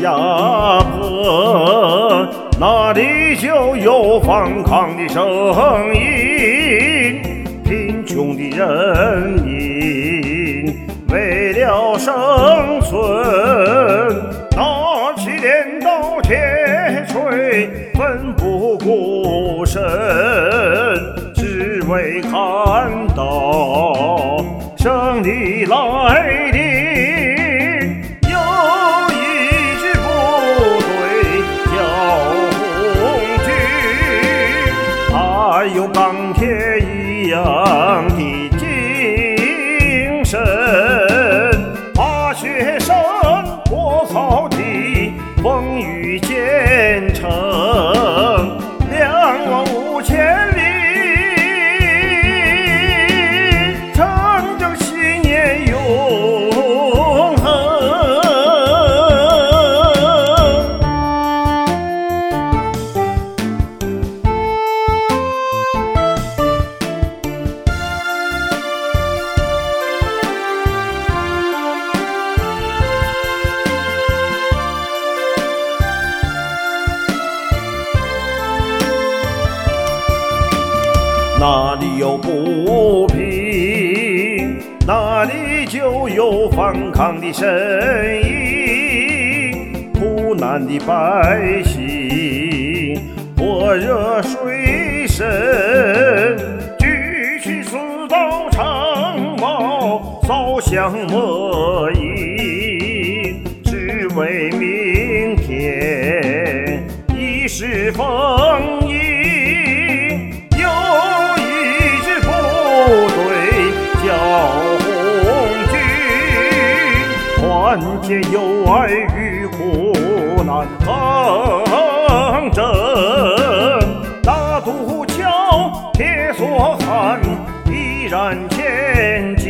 压迫，哪里就有反抗的声音。贫穷的人民为了生存，拿起镰刀铁锤，奋不顾身，只为看到胜利来临。有一支部队叫红军，它有钢铁一样的精神，把学生过草地，风雨兼程，25000里，成就信念永恒。哪里有不平，哪里就有反抗的声音。苦难的百姓火热水深，举起四道长矛，扫向末影，只为明天一时丰盈。部队叫红军，团结友爱与苦难抗争，大渡桥铁索汉依然前进。